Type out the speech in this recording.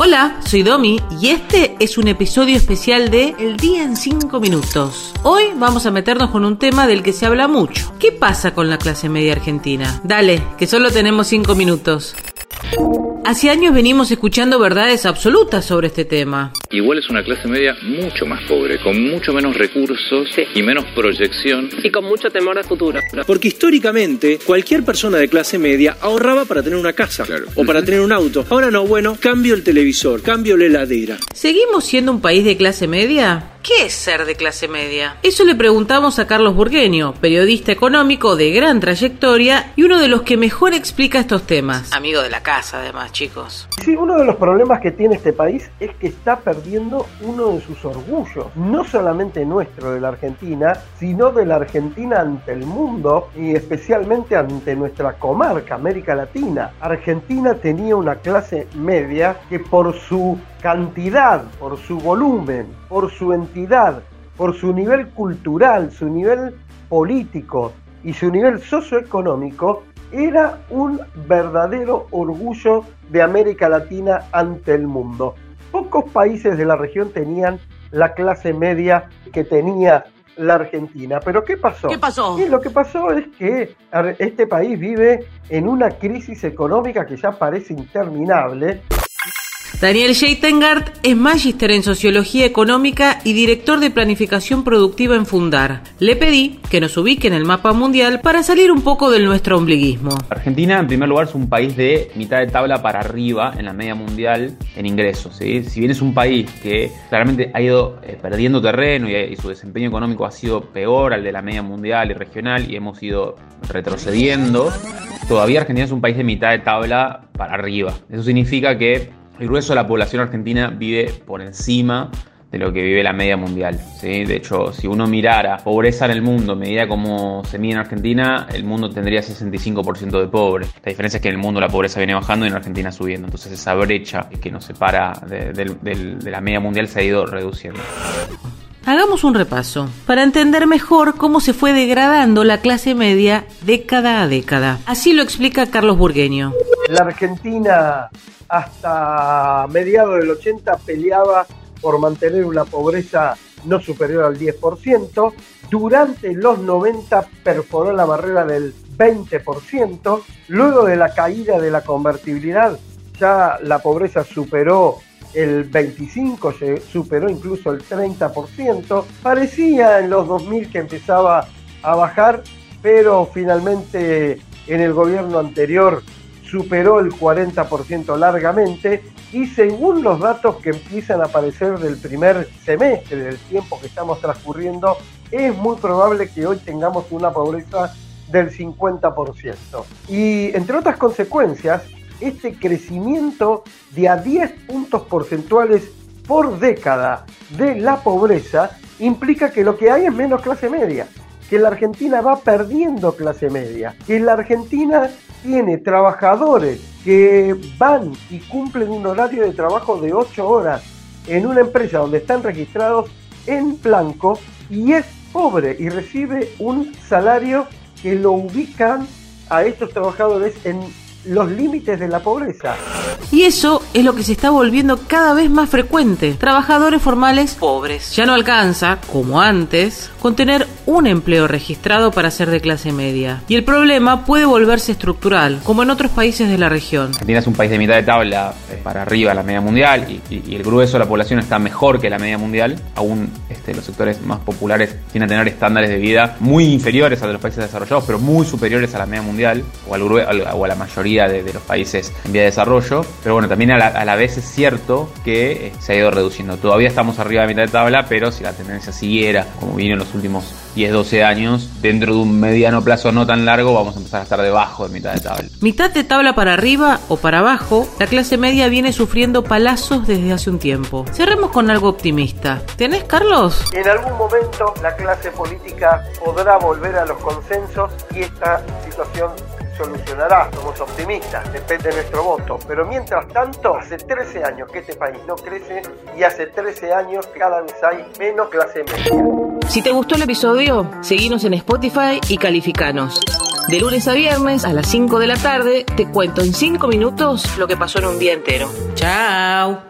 Hola, soy Domi y este es un episodio especial de El Día en 5 Minutos. Hoy vamos a meternos con un tema del que se habla mucho. ¿Qué pasa con la clase media argentina? Dale, que solo tenemos 5 minutos. Hace años venimos escuchando verdades absolutas sobre este tema. Igual es una clase media mucho más pobre, con mucho menos recursos y menos proyección. Y con mucho temor al futuro. Porque históricamente cualquier persona de clase media ahorraba para tener una casa, o para tener un auto. Ahora no, bueno, cambio el televisor, cambio la heladera. ¿Seguimos siendo un país de clase media? ¿Qué es ser de clase media? Eso le preguntamos a Carlos Burgueño, periodista económico de gran trayectoria y uno de los que mejor explica estos temas. Amigo de la casa, además, chicos. Sí, uno de los problemas que tiene este país es que está perdiendo uno de sus orgullos, no solamente nuestro, de la Argentina, sino de la Argentina ante el mundo y especialmente ante nuestra comarca, América Latina. Argentina tenía una clase media que por su cantidad, por su volumen, por su entidad, por su nivel cultural, su nivel político y su nivel socioeconómico, era un verdadero orgullo de América Latina ante el mundo. Pocos países de la región tenían la clase media que tenía la Argentina. ¿Pero qué pasó? ¿Qué pasó? Y lo que pasó es que este país vive en una crisis económica que ya parece interminable. Daniel Scheitengart es magíster en Sociología Económica y director de Planificación Productiva en Fundar. Le pedí que nos ubique en el mapa mundial para salir un poco del nuestro ombliguismo. Argentina, en primer lugar, es un país de mitad de tabla para arriba en la media mundial en ingresos, ¿sí? Si bien es un país que claramente ha ido perdiendo terreno y su desempeño económico ha sido peor al de la media mundial y regional y hemos ido retrocediendo, todavía Argentina es un país de mitad de tabla para arriba. Eso significa que el grueso de la población argentina vive por encima de lo que vive la media mundial, ¿sí? De hecho, si uno mirara pobreza en el mundo, medida como se mide en Argentina, el mundo tendría 65% de pobres. La diferencia es que en el mundo la pobreza viene bajando y en Argentina subiendo. Entonces esa brecha que nos separa de la media mundial se ha ido reduciendo. Hagamos un repaso para entender mejor cómo se fue degradando la clase media década a década. Así lo explica Carlos Burgueño. La Argentina hasta mediados del 80 peleaba por mantener una pobreza no superior al 10%. Durante los 90 perforó la barrera del 20%. Luego de la caída de la convertibilidad, ya la pobreza superó el 25%, se superó incluso el 30%. Parecía en los 2000 que empezaba a bajar, pero finalmente en el gobierno anterior superó el 40% largamente, y según los datos que empiezan a aparecer del primer semestre, del tiempo que estamos transcurriendo, es muy probable que hoy tengamos una pobreza del 50%. Y entre otras consecuencias, este crecimiento de a 10 puntos porcentuales por década de la pobreza implica que lo que hay es menos clase media, que la Argentina va perdiendo clase media, que la Argentina tiene trabajadores que van y cumplen un horario de trabajo de 8 horas en una empresa donde están registrados en blanco y es pobre y recibe un salario que lo ubican a estos trabajadores en los límites de la pobreza. Y eso es lo que se está volviendo cada vez más frecuente. Trabajadores formales pobres. Ya no alcanza, como antes, con tener un empleo registrado para ser de clase media. Y el problema puede volverse estructural, como en otros países de la región. Argentina es un país de mitad de tabla para arriba, la media mundial, y el grueso de la población está mejor que la media mundial. Aún los sectores más populares tienen a tener estándares de vida muy inferiores a los países desarrollados, pero muy superiores a la media mundial o a la mayoría de los países en vía de desarrollo. Pero bueno, también a la vez es cierto que se ha ido reduciendo. Todavía estamos arriba de mitad de tabla, pero si la tendencia siguiera como vino en los últimos 10-12 años, dentro de un mediano plazo no tan largo vamos a empezar a estar debajo de mitad de tabla. Mitad de tabla para arriba o para abajo, la clase media viene sufriendo palazos desde hace un tiempo. Cerremos con algo optimista. ¿Tenés, Carlos? En algún momento la clase política podrá volver a los consensos y esta situación solucionará. Somos optimistas, depende de nuestro voto. Pero mientras tanto, hace 13 años que este país no crece y hace 13 años que cada vez hay menos clase media. Si te gustó el episodio, seguinos en Spotify y calificanos. De lunes a viernes a las 5 de la tarde te cuento en 5 minutos lo que pasó en un día entero. ¡Chao!